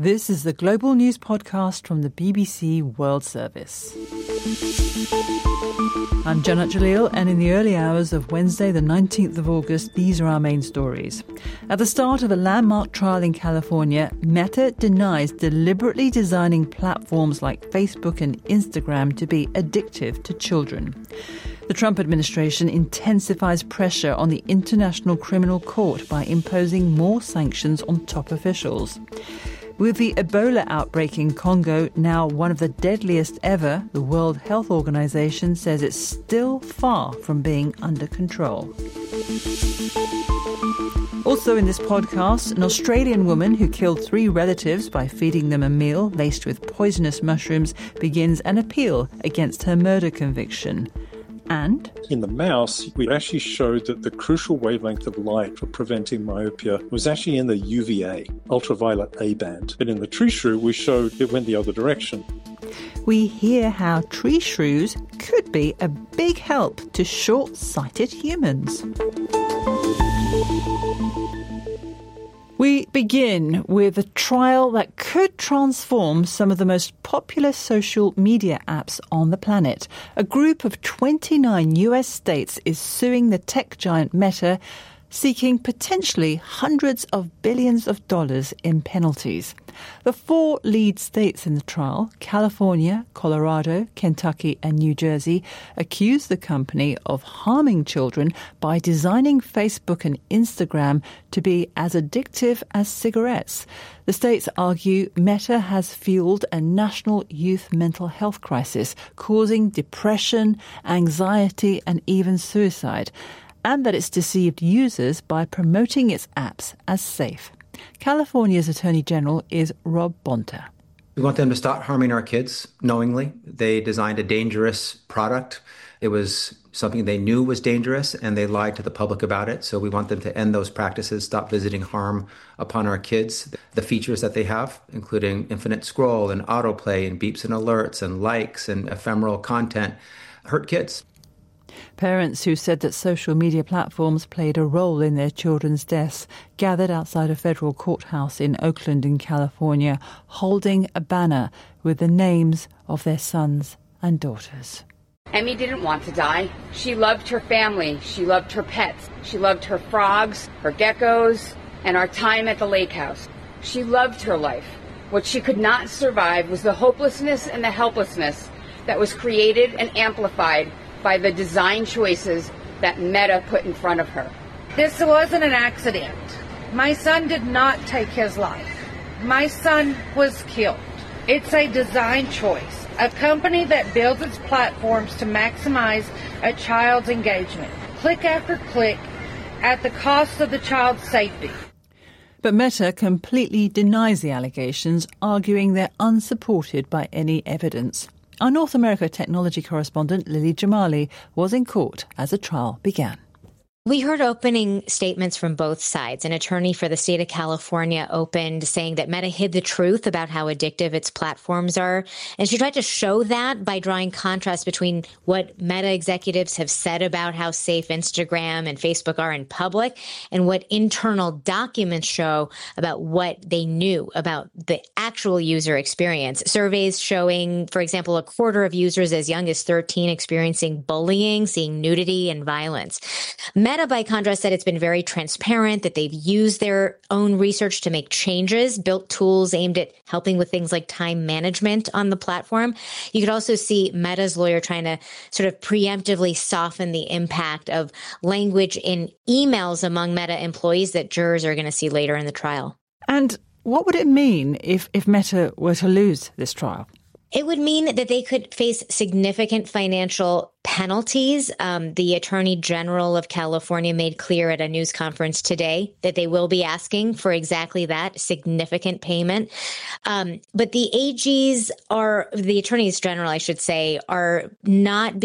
This is the Global News Podcast from the BBC World Service. I'm Janat Jalil, and in the early hours of Wednesday, the 19th of August, these are our main stories. At the start of a landmark trial in California, Meta denies deliberately designing platforms like Facebook and Instagram to be addictive to children. The Trump administration intensifies pressure on the International Criminal Court by imposing more sanctions on top officials. With the Ebola outbreak in Congo now one of the deadliest ever, the World Health Organization says it's still far from being under control. Also in this podcast, an Australian woman who killed 3 relatives by feeding them a meal laced with poisonous mushrooms begins an appeal against her murder conviction. And in the mouse, we actually showed that the crucial wavelength of light for preventing myopia was actually in the UVA, ultraviolet A band. But in the tree shrew, we showed it went the other direction. We hear how tree shrews could be a big help to short-sighted humans. We begin with a trial that could transform some of the most popular social media apps on the planet. A group of 29 US states is suing the tech giant Meta, seeking potentially hundreds of billions of dollars in penalties. The 4 lead states in the trial, California, Colorado, Kentucky and New Jersey, accuse the company of harming children by designing Facebook and Instagram to be as addictive as cigarettes. The states argue Meta has fueled a national youth mental health crisis, causing depression, anxiety and even suicide, and that it's deceived users by promoting its apps as safe. California's Attorney General is Rob Bonta. We want them to stop harming our kids knowingly. They designed a dangerous product. It was something they knew was dangerous, and they lied to the public about it. So we want them to end those practices, stop visiting harm upon our kids. The features that they have, including infinite scroll and autoplay and beeps and alerts and likes and ephemeral content, hurt kids. Parents who said that social media platforms played a role in their children's deaths gathered outside a federal courthouse in Oakland in California, holding a banner with the names of their sons and daughters. Emmy didn't want to die. She loved her family. She loved her pets. She loved her frogs, her geckos, and our time at the lake house. She loved her life. What she could not survive was the hopelessness and the helplessness that was created and amplified by the design choices that Meta put in front of her. This wasn't an accident. My son did not take his life. My son was killed. It's a design choice. A company that builds its platforms to maximize a child's engagement, click after click, at the cost of the child's safety. But Meta completely denies the allegations, arguing they're unsupported by any evidence. Our North America technology correspondent, Lily Jamali, was in court as the trial began. We heard opening statements from both sides. An attorney for the state of California opened saying that Meta hid the truth about how addictive its platforms are. And she tried to show that by drawing contrast between what Meta executives have said about how safe Instagram and Facebook are in public and what internal documents show about what they knew about the actual user experience. Surveys showing, for example, a quarter of users as young as 13 experiencing bullying, seeing nudity and violence. Meta, by contrast, said it's been very transparent, that they've used their own research to make changes, built tools aimed at helping with things like time management on the platform. You could also see Meta's lawyer trying to sort of preemptively soften the impact of language in emails among Meta employees that jurors are going to see later in the trial. And what would it mean if Meta were to lose this trial? It would mean that they could face significant financial penalties. The Attorney General of California made clear at a news conference today that they will be asking for exactly that, significant payment. But the AGs the Attorneys General, I should say, are not being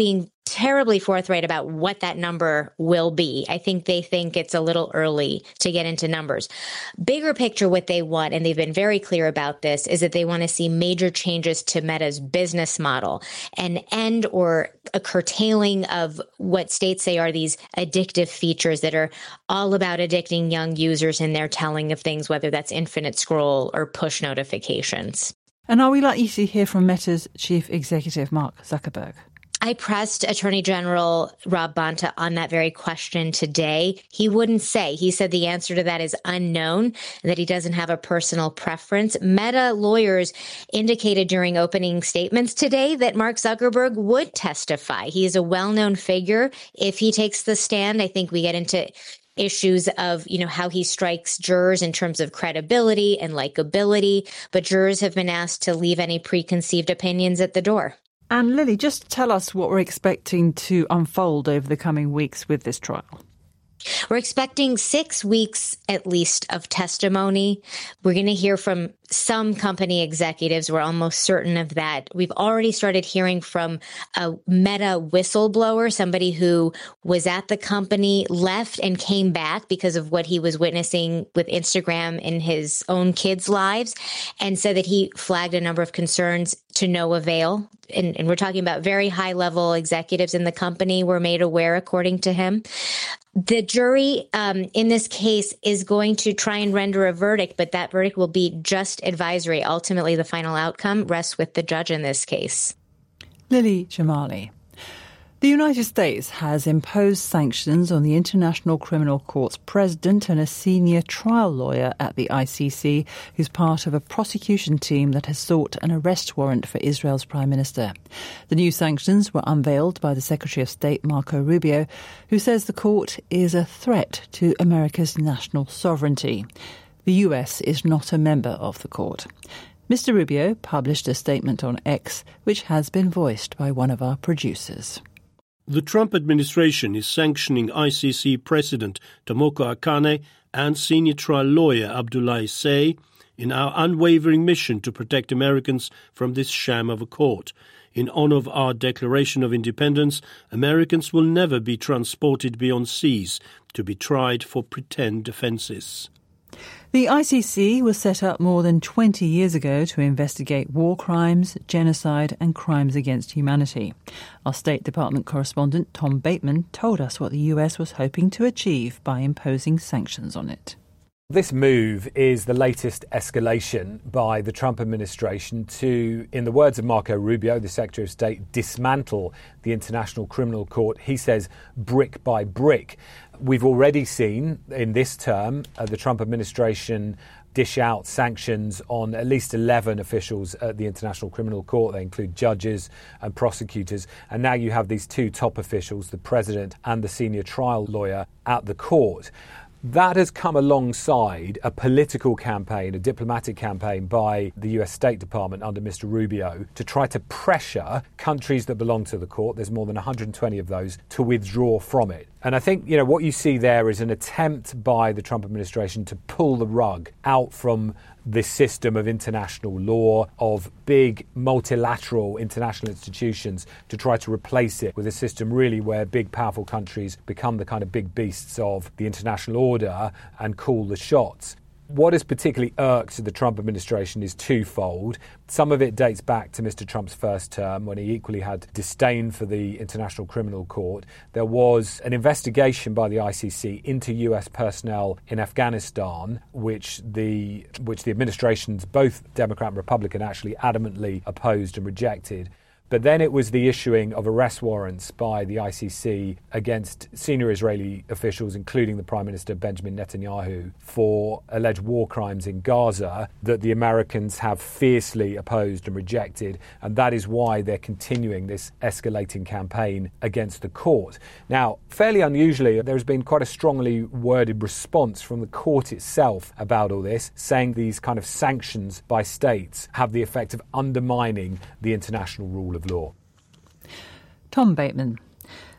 terribly forthright about what that number will be. I think they think it's a little early to get into numbers. Bigger picture, what they want, and they've been very clear about this, is that they want to see major changes to Meta's business model, an end or a curtailing of what states say are these addictive features that are all about addicting young users in their telling of things, whether that's infinite scroll or push notifications. And are we likely to hear from Meta's chief executive, Mark Zuckerberg? I pressed Attorney General Rob Bonta on that very question today. He wouldn't say. He said the answer to that is unknown, that he doesn't have a personal preference. Meta lawyers indicated during opening statements today that Mark Zuckerberg would testify. He is a well-known figure. If he takes the stand, I think we get into issues of, how he strikes jurors in terms of credibility and likability. But jurors have been asked to leave any preconceived opinions at the door. And Lily, just tell us what we're expecting to unfold over the coming weeks with this trial. We're expecting 6 weeks at least of testimony. We're going to hear from some company executives. We're almost certain of that. We've already started hearing from a Meta whistleblower, somebody who was at the company, left and came back because of what he was witnessing with Instagram in his own kids' lives, and said that he flagged a number of concerns to no avail. And we're talking about very high-level executives in the company were made aware, according to him. The jury in this case is going to try and render a verdict, but that verdict will be just advisory. Ultimately, the final outcome rests with the judge in this case. Lily Jamali. The United States has imposed sanctions on the International Criminal Court's president and a senior trial lawyer at the ICC, who's part of a prosecution team that has sought an arrest warrant for Israel's Prime Minister. The new sanctions were unveiled by the Secretary of State, Marco Rubio, who says the court is a threat to America's national sovereignty. The US is not a member of the court. Mr. Rubio published a statement on X, which has been voiced by one of our producers. The Trump administration is sanctioning ICC President Tomoko Akane and senior trial lawyer Abdoulaye Seye in our unwavering mission to protect Americans from this sham of a court. In honor of our Declaration of Independence, Americans will never be transported beyond seas to be tried for pretend offences. The ICC was set up more than 20 years ago to investigate war crimes, genocide and crimes against humanity. Our State Department correspondent Tom Bateman told us what the US was hoping to achieve by imposing sanctions on it. This move is the latest escalation by the Trump administration to, in the words of Marco Rubio, the Secretary of State, dismantle the International Criminal Court, he says, brick by brick. We've already seen in this term the Trump administration dish out sanctions on at least 11 officials at the International Criminal Court. They include judges and prosecutors. And now you have these two top officials, the president and the senior trial lawyer, at the court. That has come alongside a political campaign, a diplomatic campaign by the US State Department under Mr. Rubio to try to pressure countries that belong to the court, there's more than 120 of those, to withdraw from it. And I think, what you see there is an attempt by the Trump administration to pull the rug out from this system of international law, of big multilateral international institutions, to try to replace it with a system really where big, powerful countries become the kind of big beasts of the international order and call the shots. What has particularly irked the Trump administration is twofold. Some of it dates back to Mr. Trump's first term, when he equally had disdain for the International Criminal Court. There was an investigation by the ICC into US personnel in Afghanistan, which the administrations, both Democrat and Republican, actually adamantly opposed and rejected. But then it was the issuing of arrest warrants by the ICC against senior Israeli officials, including the Prime Minister Benjamin Netanyahu, for alleged war crimes in Gaza that the Americans have fiercely opposed and rejected. And that is why they're continuing this escalating campaign against the court. Now, fairly unusually, there has been quite a strongly worded response from the court itself about all this, saying these kind of sanctions by states have the effect of undermining the international rule of law. Tom Bateman.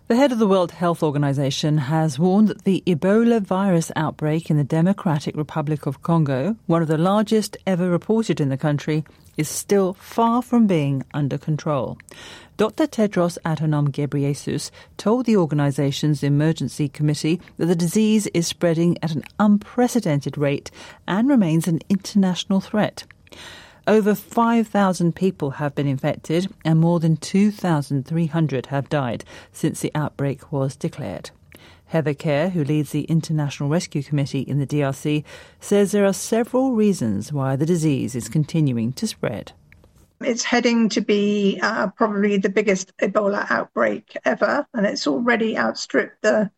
The head of the World Health Organization has warned that the Ebola virus outbreak in the Democratic Republic of Congo, one of the largest ever reported in the country, is still far from being under control. Dr. Tedros Adhanom Ghebreyesus told the organization's emergency committee that the disease is spreading at an unprecedented rate and remains an international threat. Over 5,000 people have been infected and more than 2,300 have died since the outbreak was declared. Heather Kerr, who leads the International Rescue Committee in the DRC, says there are several reasons why the disease is continuing to spread. It's heading to be probably the biggest Ebola outbreak ever, and it's already outstripped the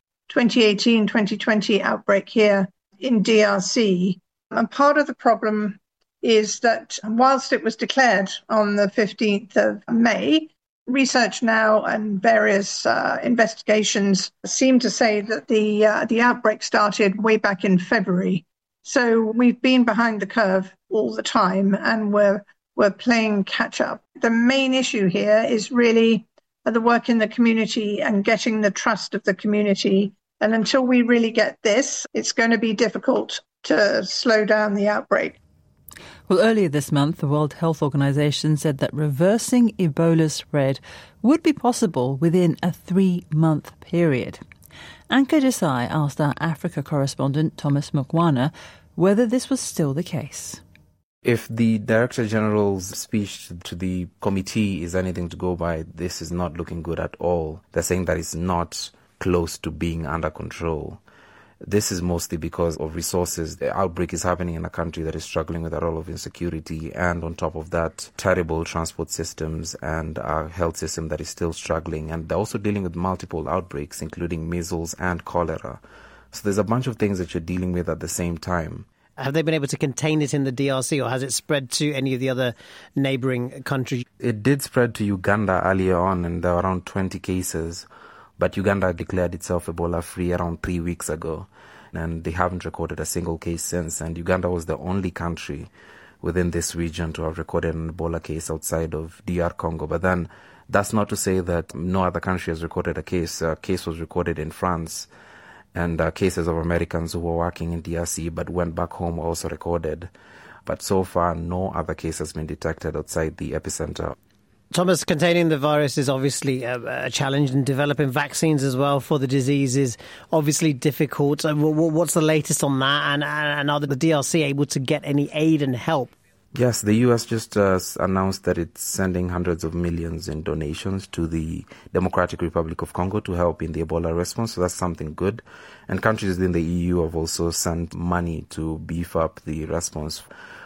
2018-2020 outbreak here in DRC. And part of the problem is that whilst it was declared on the 15th of May, research now and various investigations seem to say that the outbreak started way back in February. So we've been behind the curve all the time, and we're playing catch up. The main issue here is really the work in the community and getting the trust of the community. And until we really get this, it's going to be difficult to slow down the outbreak. Well, earlier this month, the World Health Organization said that reversing Ebola's spread would be possible within a 3-month period. Anka Desai asked our Africa correspondent Thomas Mukwana whether this was still the case. If the Director General's speech to the committee is anything to go by, this is not looking good at all. They're saying that it's not close to being under control. This is mostly because of resources. The outbreak is happening in a country that is struggling with a lot of insecurity, and on top of that, terrible transport systems and a health system that is still struggling. And they're also dealing with multiple outbreaks, including measles and cholera. So there's a bunch of things that you're dealing with at the same time. Have they been able to contain it in the DRC, or has it spread to any of the other neighbouring countries? It did spread to Uganda earlier on, and there were around 20 cases. But Uganda declared itself Ebola-free around 3 weeks ago, and they haven't recorded a single case since. And Uganda was the only country within this region to have recorded an Ebola case outside of DR Congo. But then that's not to say that no other country has recorded a case. A case was recorded in France, and cases of Americans who were working in DRC but went back home were also recorded. But so far, no other case has been detected outside the epicenter. Thomas, containing the virus is obviously a challenge, and developing vaccines as well for the disease is obviously difficult. What's the latest on that, and are the DRC able to get any aid and help? Yes, the U.S. just announced that it's sending hundreds of millions in donations to the Democratic Republic of Congo to help in the Ebola response, so that's something good. And countries within the EU have also sent money to beef up the response.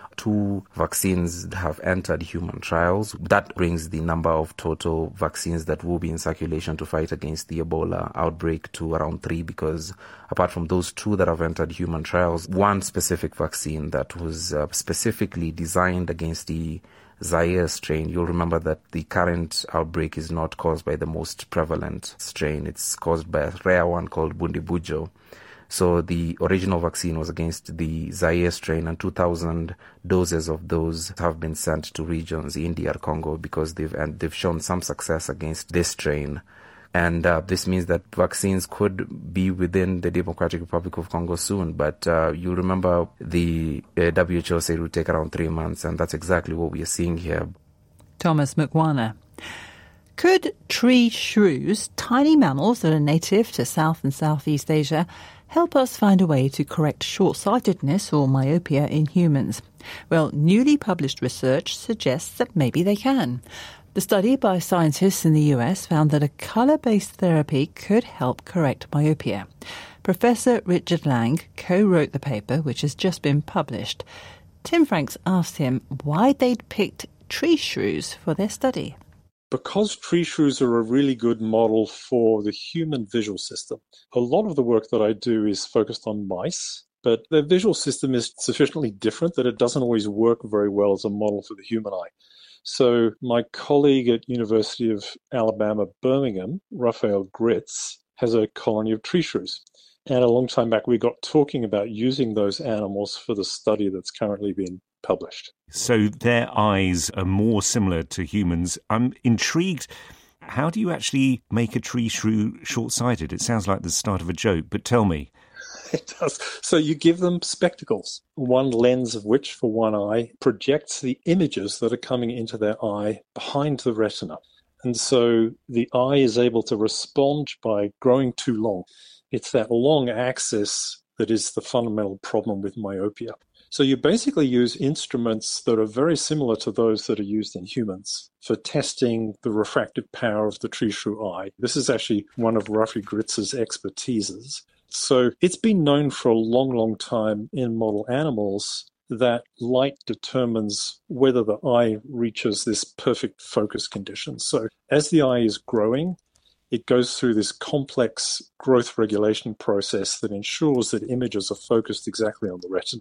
2 vaccines have entered human trials. That brings the number of total vaccines that will be in circulation to fight against the Ebola outbreak to around 3, because apart from those 2 that have entered human trials, one specific vaccine that was specifically designed against the Zaire strain. You'll remember that the current outbreak is not caused by the most prevalent strain. It's caused by a rare one called Bundibujo. So the original vaccine was against the Zaire strain, and 2,000 doses of those have been sent to regions in DR Congo because they've shown some success against this strain. And this means that vaccines could be within the Democratic Republic of Congo soon. But you remember the WHO said it would take around 3 months, and that's exactly what we are seeing here. Thomas Mukwana. Could tree shrews, tiny mammals that are native to South and Southeast Asia, help us find a way to correct short-sightedness or myopia in humans? Well, newly published research suggests that maybe they can. The study by scientists in the US found that a colour-based therapy could help correct myopia. Professor Richard Lang co-wrote the paper, which has just been published. Tim Franks asked him why they'd picked tree shrews for their study. Because tree shrews are a really good model for the human visual system, a lot of the work that I do is focused on mice, but their visual system is sufficiently different that it doesn't always work very well as a model for the human eye. So my colleague at University of Alabama, Birmingham, Raphael Gritz, has a colony of tree shrews. And a long time back, we got talking about using those animals for the study that's currently been published. So their eyes are more similar to humans. I'm intrigued How do you actually make a tree shrew short-sighted? It sounds like the start of a joke, but tell me. It does. So you give them spectacles, one lens of which for one eye projects the images that are coming into their eye behind the retina. And so the eye is able to respond by growing too long. It's that long axis that is the fundamental problem with myopia. So you basically use instruments that are very similar to those that are used in humans for testing the refractive power of the tree shrew eye. This is actually one of Rafi Gritz's expertises. So it's been known for a long, long time in model animals that light determines whether the eye reaches this perfect focus condition. So as the eye is growing, it goes through this complex growth regulation process that ensures that images are focused exactly on the retina.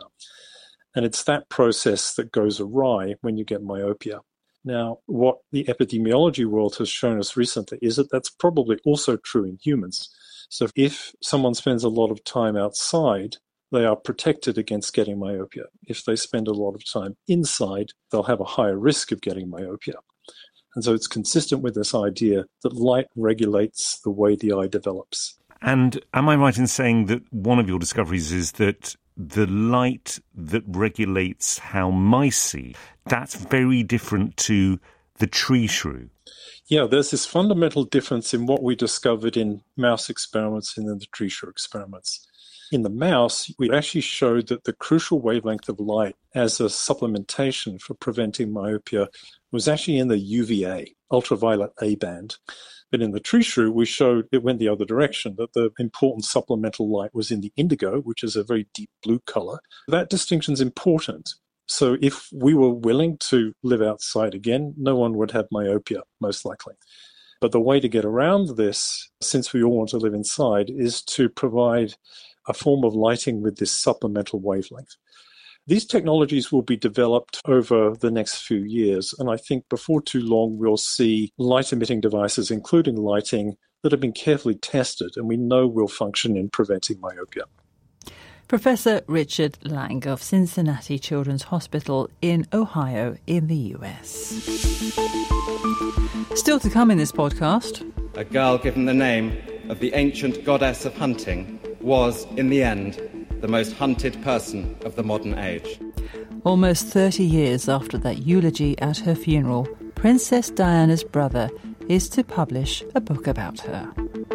And it's that process that goes awry when you get myopia. Now, what the epidemiology world has shown us recently is that that's probably also true in humans. So if someone spends a lot of time outside, they are protected against getting myopia. If they spend a lot of time inside, they'll have a higher risk of getting myopia. And so it's consistent with this idea that light regulates the way the eye develops. And am I right in saying that one of your discoveries is that the light that regulates how mice see, that's very different to the tree shrew? Yeah, there's this fundamental difference in what we discovered in mouse experiments and in the tree shrew experiments. In the mouse, we actually showed that the crucial wavelength of light as a supplementation for preventing myopia was actually in the UVA, ultraviolet A band. But in the tree shrew, we showed it went the other direction, that the important supplemental light was in the indigo, which is a very deep blue color. That distinction is important. So if we were willing to live outside again, no one would have myopia, most likely. But the way to get around this, since we all want to live inside, is to provide a form of lighting with this supplemental wavelength. These technologies will be developed over the next few years, and I think before too long we'll see light-emitting devices, including lighting, that have been carefully tested and we know will function in preventing myopia. Professor Richard Lang of Cincinnati Children's Hospital in Ohio in the US. Still to come in this podcast. A girl given the name of the ancient goddess of hunting was, in the end, the most hunted person of the modern age. Almost 30 years after that eulogy at her funeral, Princess Diana's brother is to publish a book about her.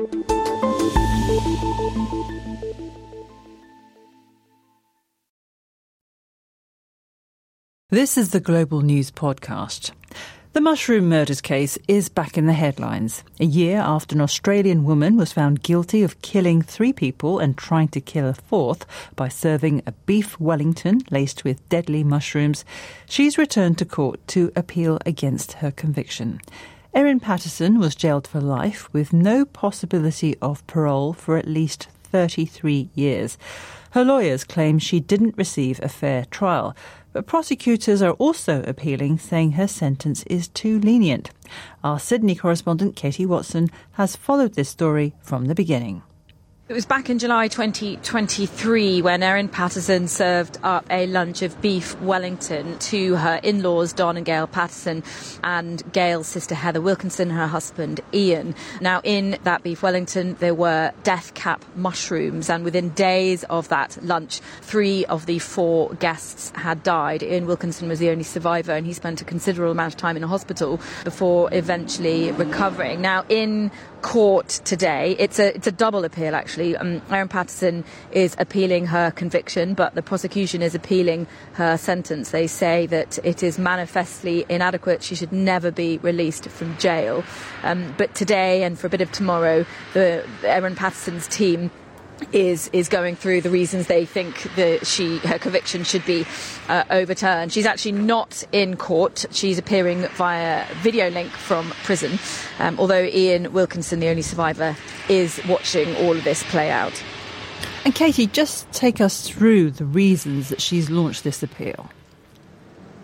This is the Global News Podcast. The mushroom murders case is back in the headlines. A year after an Australian woman was found guilty of killing 3 people and trying to kill a 4th by serving a beef Wellington laced with deadly mushrooms, she's returned to court to appeal against her conviction. Erin Patterson was jailed for life with no possibility of parole for at least 33 years. Her lawyers claim she didn't receive a fair trial, but prosecutors are also appealing, saying her sentence is too lenient. Our Sydney correspondent Katie Watson has followed this story from the beginning. It was back in July 2023 when Erin Patterson served up a lunch of beef Wellington to her in-laws, Don and Gail Patterson, and Gail's sister Heather Wilkinson, her husband Ian. Now, in that beef Wellington, there were death cap mushrooms, and within days of that lunch, 3 of the 4 guests had died. Ian Wilkinson was the only survivor, and he spent a considerable amount of time in a hospital before eventually recovering. Now, in court today, it's a double appeal, actually. Erin Patterson is appealing her conviction, but the prosecution is appealing her sentence. They say that it is manifestly inadequate. She should never be released from jail. But today and for a bit of tomorrow, Erin Patterson's team is going through the reasons they think that her conviction should be overturned. She's actually not in court. She's appearing via video link from prison, although Ian Wilkinson, the only survivor, is watching all of this play out. And Katie, just take us through the reasons that she's launched this appeal.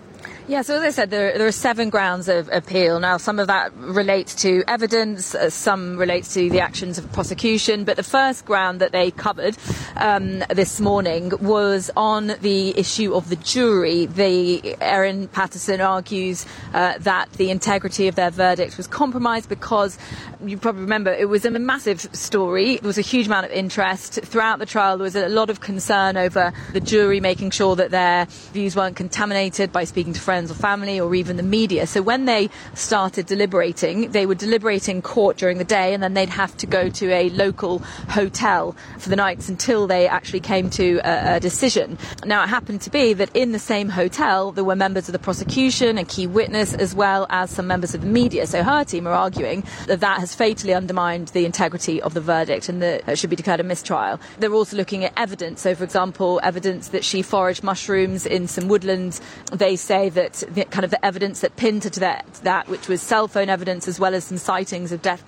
Yeah, so as I said, there are 7 grounds of appeal. Now, some of that relates to evidence, some relates to the actions of prosecution, but the first ground that they covered this morning was on the issue of the jury. Erin Patterson argues that the integrity of their verdict was compromised because, you probably remember, it was a massive story. There was a huge amount of interest. Throughout the trial, there was a lot of concern over the jury making sure that their views weren't contaminated by speaking to friends or family or even the media. So when they started deliberating, they would deliberate in court during the day, and then they'd have to go to a local hotel for the nights until they actually came to a decision. Now, it happened to be that in the same hotel there were members of the prosecution, a key witness, as well as some members of the media. So her team are arguing that that has fatally undermined the integrity of the verdict and that it should be declared a mistrial. They're also looking at evidence. So, for example, evidence that she foraged mushrooms in some woodlands. They say that the evidence that pinned her to that, which was cell phone evidence, as well as some sightings of death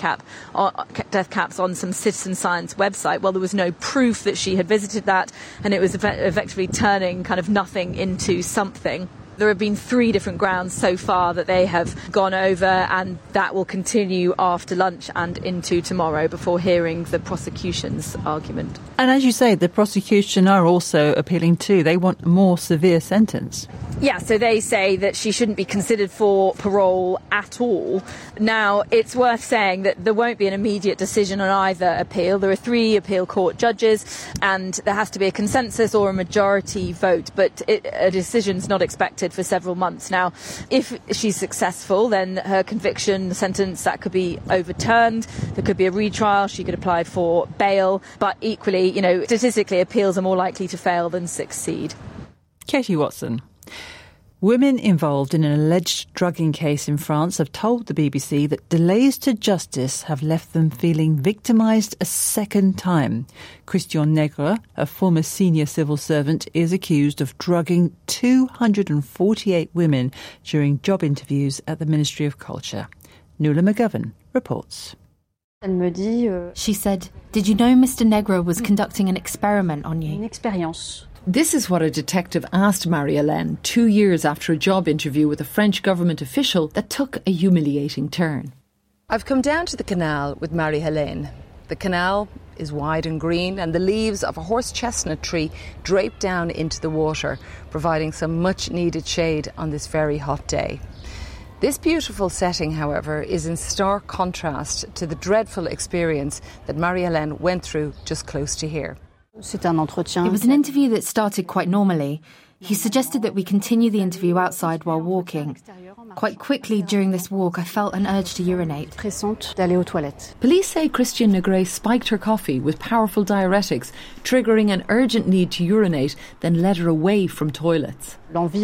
caps on some citizen science website. Well, there was no proof that she had visited that, and it was effectively turning nothing into something. There have been 3 different grounds so far that they have gone over, and that will continue after lunch and into tomorrow before hearing the prosecution's argument. And as you say, the prosecution are also appealing too. They want a more severe sentence. Yeah, so they say that she shouldn't be considered for parole at all. Now, it's worth saying that there won't be an immediate decision on either appeal. There are 3 appeal court judges, and there has to be a consensus or a majority vote, but a decision's not expected for several months. Now, if she's successful, then her conviction, the sentence, that could be overturned. There could be a retrial. She could apply for bail. But equally, statistically, appeals are more likely to fail than succeed. Katie Watson. Women involved in an alleged drugging case in France have told the BBC that delays to justice have left them feeling victimised a second time. Christian Negre, a former senior civil servant, is accused of drugging 248 women during job interviews at the Ministry of Culture. Nuala McGovern reports. She said, "Did you know Mr. Negre was conducting an experiment on you?" This is what a detective asked Marie-Hélène 2 years after a job interview with a French government official that took a humiliating turn. I've come down to the canal with Marie-Hélène. The canal is wide and green, and the leaves of a horse chestnut tree drape down into the water, providing some much-needed shade on this very hot day. This beautiful setting, however, is in stark contrast to the dreadful experience that Marie-Hélène went through just close to here. It was an interview that started quite normally. He suggested that we continue the interview outside while walking. Quite quickly during this walk, I felt an urge to urinate. Police say Christian Negre spiked her coffee with powerful diuretics, triggering an urgent need to urinate, then led her away from toilets.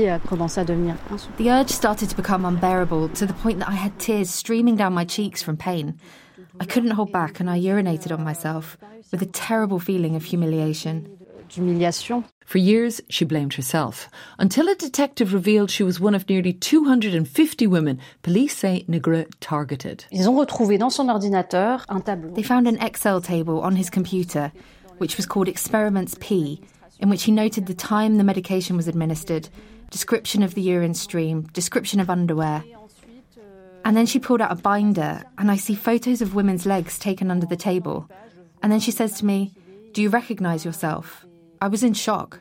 The urge started to become unbearable, to the point that I had tears streaming down my cheeks from pain. I couldn't hold back, and I urinated on myself, with a terrible feeling of humiliation. For years, she blamed herself, until a detective revealed she was one of nearly 250 women police say Negre targeted. They found an Excel table on his computer, which was called Experiments P, in which he noted the time the medication was administered, description of the urine stream, description of underwear. And then she pulled out a binder, and I see photos of women's legs taken under the table. And then she says to me, "Do you recognise yourself?" I was in shock.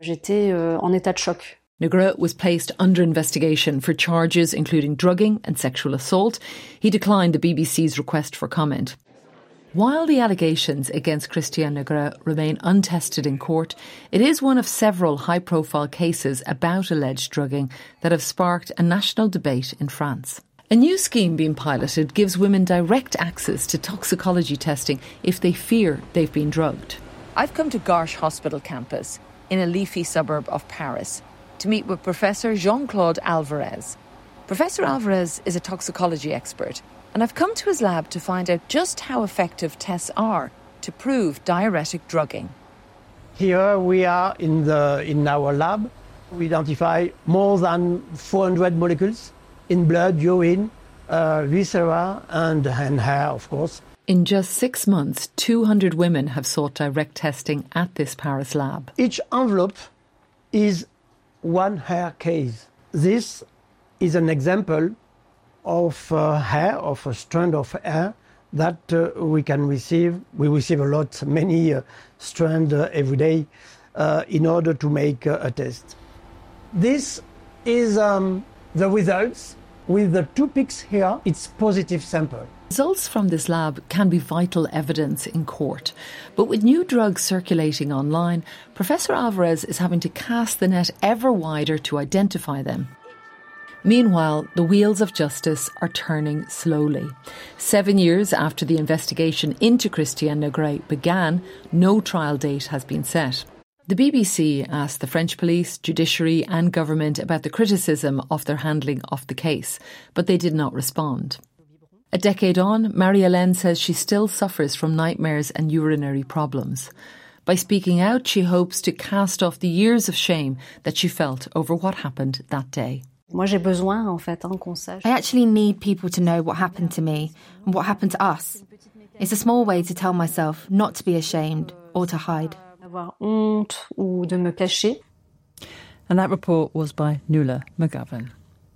Negre was placed under investigation for charges including drugging and sexual assault. He declined the BBC's request for comment. While the allegations against Christian Negre remain untested in court, it is one of several high-profile cases about alleged drugging that have sparked a national debate in France. A new scheme being piloted gives women direct access to toxicology testing if they fear they've been drugged. I've come to Garches Hospital campus in a leafy suburb of Paris to meet with Professor Jean-Claude Alvarez. Professor Alvarez is a toxicology expert, and I've come to his lab to find out just how effective tests are to prove diuretic drugging. Here we are in our lab. We identify more than 400 molecules in blood, urine, viscera and hair, of course. In just 6 months, 200 women have sought direct testing at this Paris lab. Each envelope is one hair case. This is an example of hair, of a strand of hair that we can receive. We receive a lot, many strands every day in order to make a test. This is the results. With the 2 peaks here, it's positive sample. Results from this lab can be vital evidence in court. But with new drugs circulating online, Professor Alvarez is having to cast the net ever wider to identify them. Meanwhile, the wheels of justice are turning slowly. 7 years after the investigation into Christiane Nogré began, no trial date has been set. The BBC asked the French police, judiciary and government about the criticism of their handling of the case, but they did not respond. A decade on, Marie-Hélène says she still suffers from nightmares and urinary problems. By speaking out, she hopes to cast off the years of shame that she felt over what happened that day. I actually need people to know what happened to me and what happened to us. It's a small way to tell myself not to be ashamed or to hide. And that report was by Nuala McGovern.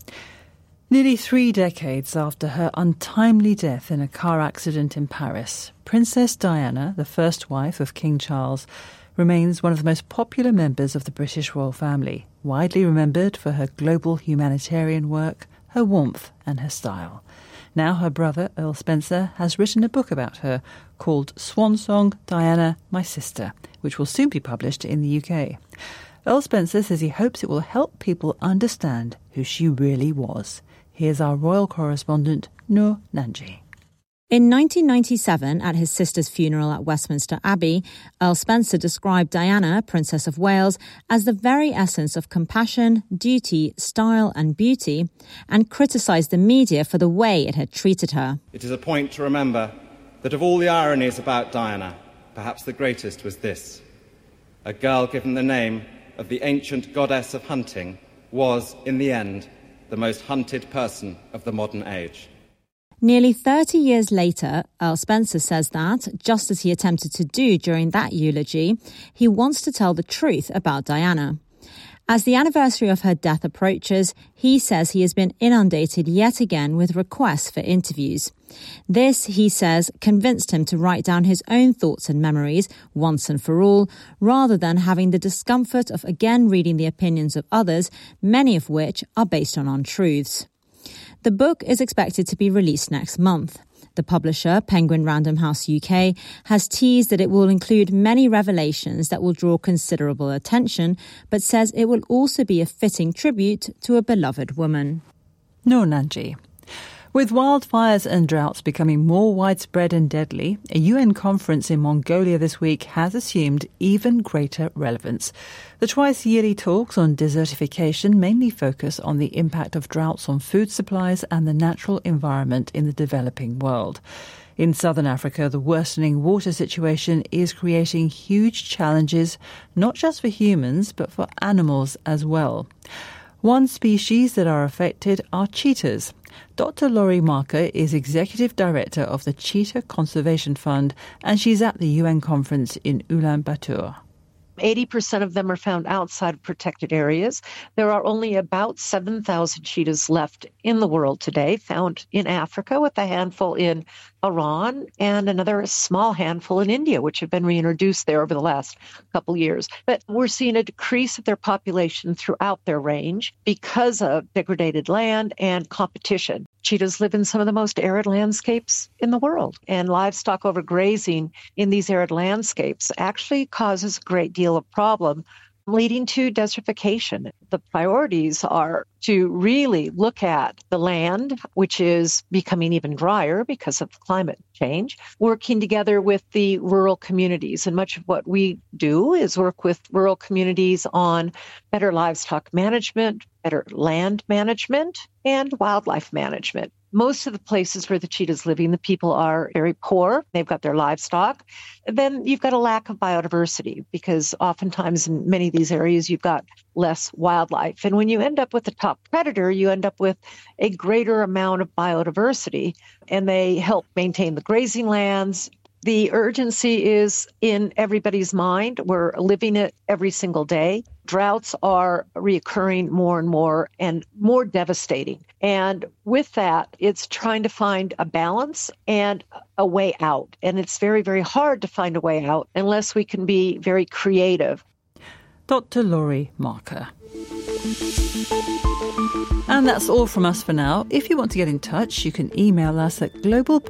Nearly 3 decades after her untimely death in a car accident in Paris, Princess Diana, the first wife of King Charles, remains one of the most popular members of the British royal family, widely remembered for her global humanitarian work, her warmth and her style. Now her brother, Earl Spencer, has written a book about her called Swan Song, Diana, My Sister, which will soon be published in the UK. Earl Spencer says he hopes it will help people understand who she really was. Here's our royal correspondent, Noor Nanji. In 1997, at his sister's funeral at Westminster Abbey, Earl Spencer described Diana, Princess of Wales, as the very essence of compassion, duty, style and beauty, and criticised the media for the way it had treated her. It is a point to remember that of all the ironies about Diana, perhaps the greatest was this. A girl given the name of the ancient goddess of hunting was, in the end, the most hunted person of the modern age. Nearly 30 years later, Earl Spencer says that, just as he attempted to do during that eulogy, he wants to tell the truth about Diana. As the anniversary of her death approaches, he says he has been inundated yet again with requests for interviews. This, he says, convinced him to write down his own thoughts and memories once and for all, rather than having the discomfort of again reading the opinions of others, many of which are based on untruths. The book is expected to be released next month. The publisher, Penguin Random House UK, has teased that it will include many revelations that will draw considerable attention, but says it will also be a fitting tribute to a beloved woman. Noor Nanji. With wildfires and droughts becoming more widespread and deadly, a UN conference in Mongolia this week has assumed even greater relevance. The twice-yearly talks on desertification mainly focus on the impact of droughts on food supplies and the natural environment in the developing world. In southern Africa, the worsening water situation is creating huge challenges, not just for humans, but for animals as well. One species that are affected are cheetahs. Dr. Laurie Marker is Executive Director of the Cheetah Conservation Fund, and she's at the UN conference in Ulaanbaatar. 80% of them are found outside of protected areas. There are only about 7,000 cheetahs left in the world today, found in Africa, with a handful in Iran and another small handful in India, which have been reintroduced there over the last couple of years. But we're seeing a decrease of their population throughout their range because of degraded land and competition. Cheetahs live in some of the most arid landscapes in the world, and livestock overgrazing in these arid landscapes actually causes a great deal of problem, leading to desertification. The priorities are to really look at the land, which is becoming even drier because of climate change, working together with the rural communities. And much of what we do is work with rural communities on better livestock management, better land management, and wildlife management. Most of the places where the cheetahs living, the people are very poor. They've got their livestock. Then you've got a lack of biodiversity because oftentimes in many of these areas, you've got less wildlife. And when you end up with a top predator, you end up with a greater amount of biodiversity, and they help maintain the grazing lands, The urgency is in everybody's mind. We're living it every single day. Droughts are reoccurring more and more devastating. And with that, it's trying to find a balance and a way out. And it's very, very hard to find a way out unless we can be very creative. Dr. Laurie Marker. And that's all from us for now. If you want to get in touch, you can email us at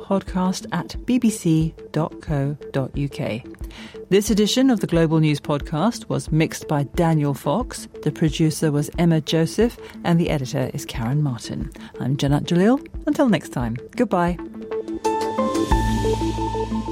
globalpodcast@bbc.co.uk. This edition of the Global News Podcast was mixed by Daniel Fox, the producer was Emma Joseph, and the editor is Karen Martin. I'm Janat Jalil. Until next time, goodbye.